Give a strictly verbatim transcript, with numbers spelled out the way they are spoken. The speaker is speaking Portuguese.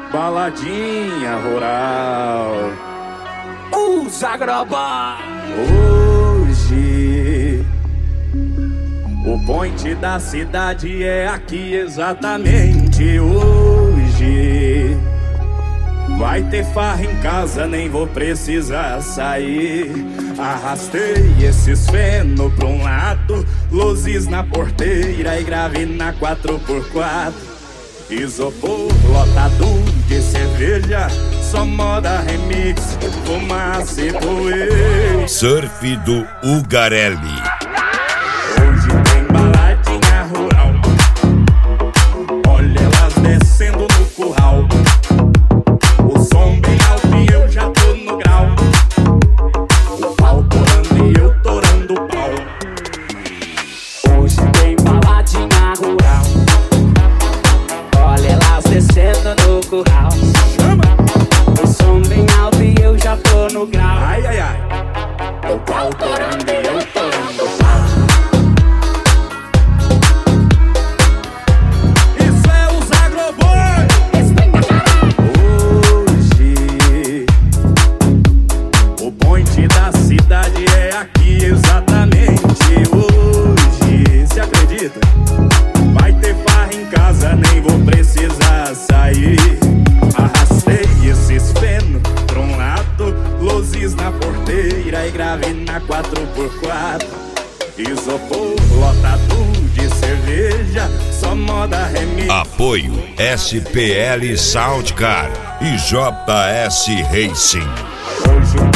baladinha rural. Os Agroboy. Hoje o point da cidade é aqui exatamente hoje. Vai ter farra em casa, nem vou precisar sair. Arrastei esses feno pra um lado, luzes na porteira e grave na quatro por quatro. Isopor lotado de cerveja, só moda remix, fumaça e poeira. Surf do Ugarelli. Hoje tem baladinha rural, olha elas descendo no curral. O som bem alto e eu já tô no grau. O pau torando e eu torando o pau. Hoje tem baladinha rural, olha elas descendo no curral. O som bem alto e eu já tô no grau. Ai, ai, ai. O pau torando e eu torando o pau. Isso é os Agroboy. Hoje o point da cidade é aqui exatamente hoje. Se acredita? Vai ter farra em casa, nem vou precisar sair. Arrastei esses feno pra um lado, luzes na porteira e grave na quatro por quatro. Isopor lotado de cerveja, só moda remix. Apoio S P L Soundcar e J S Racing. Hoje